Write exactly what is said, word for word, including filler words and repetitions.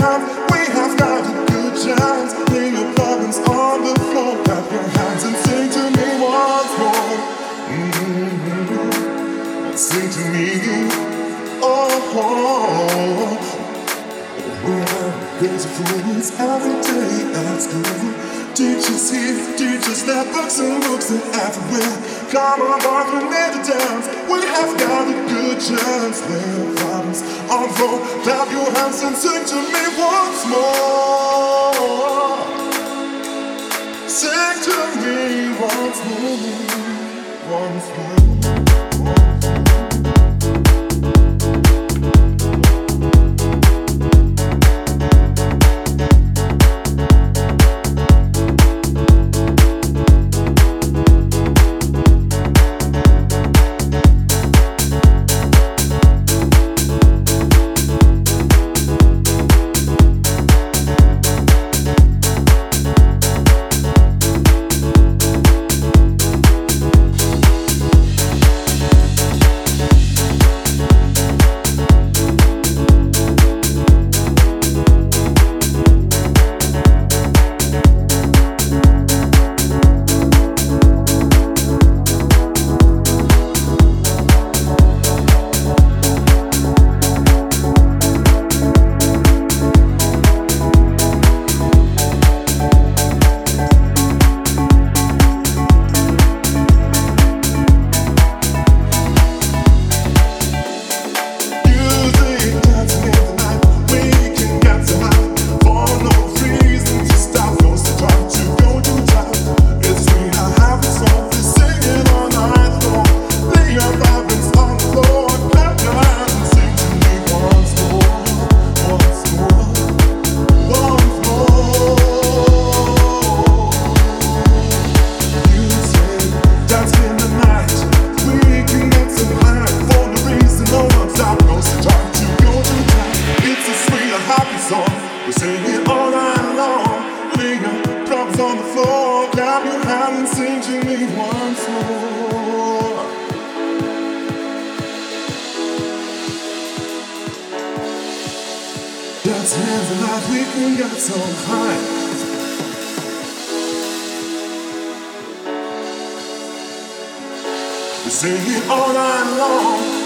down. We have got a good chance. Lay your problems on the floor, clap your hands and sing to me once more. Mm-hmm. Sing to me. Oh, oh. Well, there's a friends every day at school. Teachers here, teachers that books and books and everywhere. Come on, boy, we need to dance. We have got a good chance. There are problems on the floor. Clap your hands and sing to me once more. Sing to me once more, once more. We sing it all night long. Lay your problems on the floor. Clap your hands and sing to me once more. Dance hands and light, we can get so high. We sing it all night long.